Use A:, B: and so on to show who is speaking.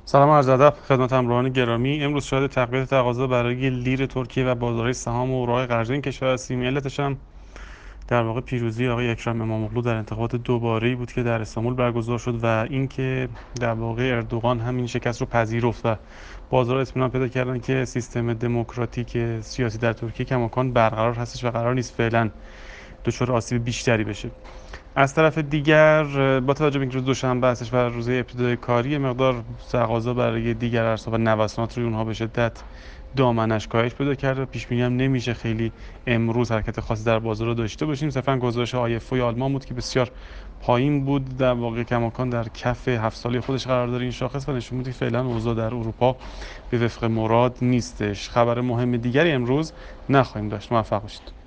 A: سلام عرض ادب خدمت همراهان گرامی. امروز شاهد تقویت تقاضا برای لیر ترکیه و بازارهای سهام و اوراق قرضه این کشور هستیم. علتش هم در واقع پیروزی آقای اکرم اماموغلو در انتخابات دوباره‌ای بود که در استانبول برگزار شد و اینکه در واقع اردوغان همین شکست رو پذیرفت و بازار اطمینان پیدا کردن که سیستم دموکراتیک سیاسی در ترکیه کماکان برقرار هستش و قرار نیست فعلا دچار آسیب بیشتری بشه. از طرف دیگر با توجه به اینکه روز دوشنبه هستش و روز ابتدای کاری، مقدار تقاضا برای دیگر ارزها و نوسانات روی اونها به شدت دامنش کاهش پیدا کرده. پیش بینی هم نمیشه خیلی امروز حرکت خاصی در بازار رو داشته باشیم. صرفا گزارش آیفو آلمان بود که بسیار پایین بود، در واقع کماکان در کف 7 ساله خودش قرار داره این شاخص و نشون میده که فعلا اوضاع در اروپا به وفق مراد نیستش. خبر مهم دیگری امروز نخواهیم داشت. موفق باشید.